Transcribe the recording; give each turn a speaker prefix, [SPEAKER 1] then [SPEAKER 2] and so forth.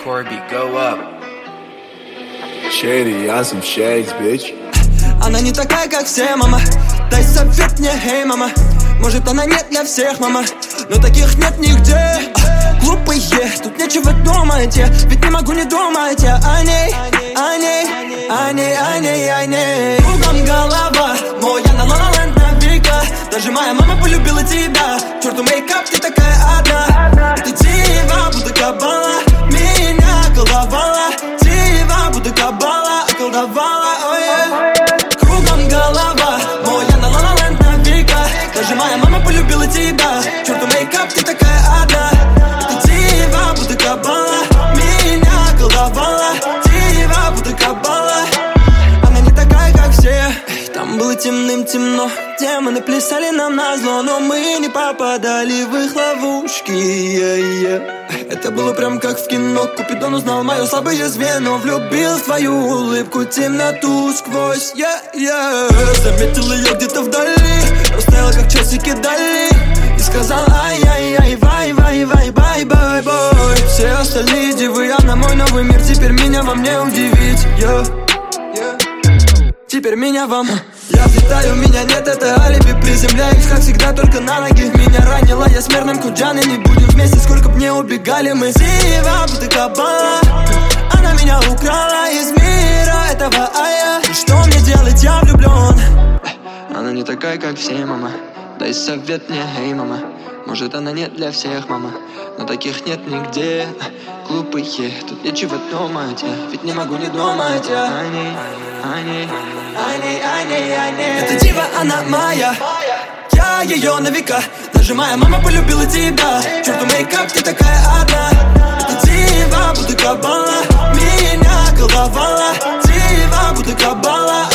[SPEAKER 1] Corby, go up.
[SPEAKER 2] Shady on some shakes, bitch.
[SPEAKER 3] Она не такая, как все, мама. Дай совет мне, эй, мама. Может, она нет для всех, мама, но таких нет нигде. Глупые, тут нечего думать я. Ведь не могу не думать я о ней, о ней, о ней, о ней, о ней. Кругом голова, моя на La La Land навека. Даже моя мама полюбила тебя. К черту мейкап, ты такая одна. Ты дива, будто кабала, меня колдовала. Дива, будто кабала, околдовала, oh yeah. Кругом голова, моя на La La Land навека. Даже моя мама полюбила тебя. К черту мейкап, ты такая одна. Ты дива, будто кабала, меня колдовала. Дива, будто кабала. Она не такая, как все. Там было темным-темно, демоны плясали нам назло, но мы не попадали в их ловушки, Это было прям как в кино. Купидон узнал мое слабое звено. Влюбил в твою улыбку, темноту сквозь, Заметил ее где-то вдали, растаяла как часики дали. И сказал ай-яй-яй, вай-вай-вай, бай-бай-бай. Все остальные дивы, она мой новый мир. Теперь меня вам не удивить, Теперь меня вам. Я взлетаю, меня нет, это алиби. Приземляюсь, как всегда, только на ноги. Меня ранила, я с мерным куджаной. Не будем вместе, сколько б не убегали мы. Дива, будто кабала. Она меня украла из мира этого, что мне делать, я влюблен. Она не такая, как все, мама. Дай совет мне, эй, мама. Может, она нет для всех, мама, но таких нет нигде. Глупые, тут нечего думать я. Ведь не могу не думать я о ней, о ней, о ней, о ней, о ней. Эта дива, она моя, я ее на века. Даже моя мама полюбила тебя. Черту мейкап, ты такая одна. Эта дива, будто кабала, меня колдовала. Дива, будто кабала,